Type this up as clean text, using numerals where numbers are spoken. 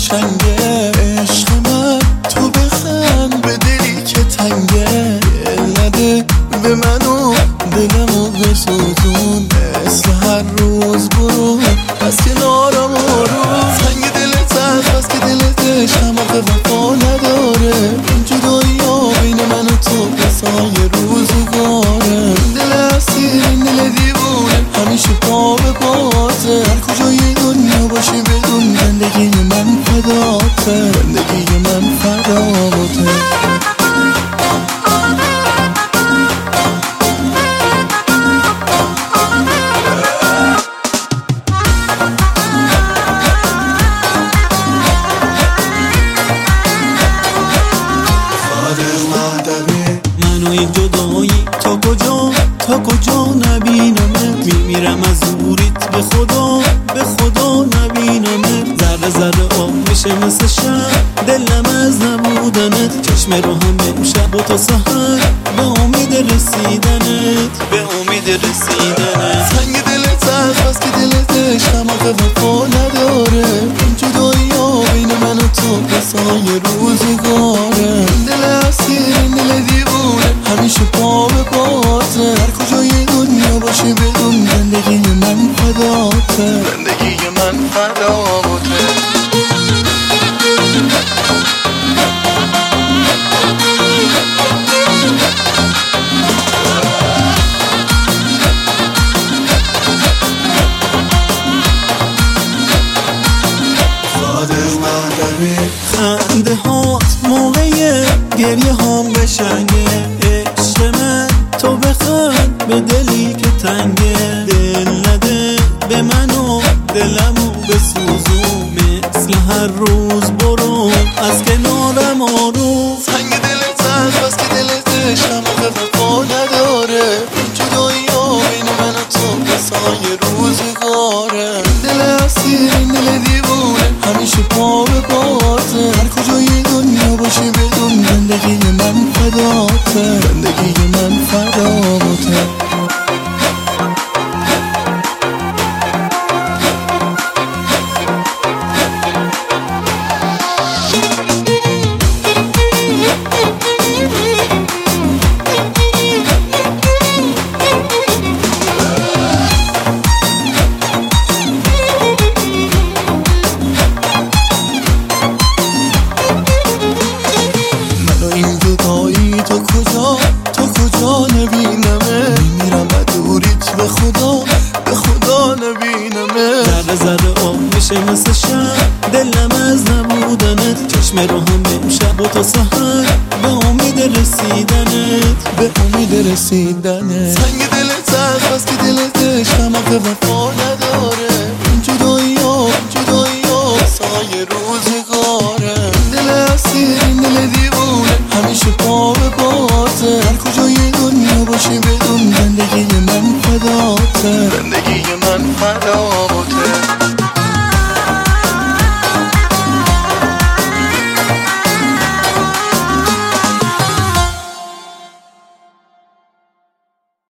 قشنگه. عشق من تو بخند به دلی که تنگه، دل نده به منو دلمو بسوزون، مثل هر روز برو از کنارم آروم. سنگ دلت هست که دلت عشقم آخه وفا نداره، این جدایی ها بین من و تو بسای روزگاره. دل اسیر این دل دیوونه همیشه پا به پاته، هر کجای دنیا باشی بدون زندگی من فداته، زندگی من فداته. منو این جدایی تا کجا نبینمت، میمیرم از دوریت به خدا نبینمت. ذره ذره آب میشه مثل شب دلم از نبودنت، چشم رو هم امشب و تا سحر به امید رسیدنت، به امید رسیدنت. سنگ دلت هست که دلت عشقم آخه وفا نداره، این جدایی ها بین من و تو بسای روزگاره. دل اسیر این دل دیوونه همیشه پا به پاته، هر کجای دنیا باشی بدون زندگی من فداته، زندگی من فداته. خنده هات موقع گریه هام بشنگه، عشق من تو بخند به دلی که تنگه، دل نده به منو دلمو بسوزون، مثل هر روز برو از کنارم آروم. سنگ دلت هست که دلت عشقم آخه وفا نداره، این جدایی ها بین من و تو بسای روزگاره. دل اسیر این دل دیوونه همیشه پا به پاته، هر کجای دنیا باشی بدون زندگی من فداته، زندگی من فداته. این جدایی تا کجا نبینمه، میمیرم دوریت به خدا نبینمه. ذره ذره آب میشه مثل شب دلم از نبودنت، چشم رو هم امشب و تا سحر به امید رسیدنت، به امید رسیدنت. سنگ دلت هست که دلت عشقم آخه وفا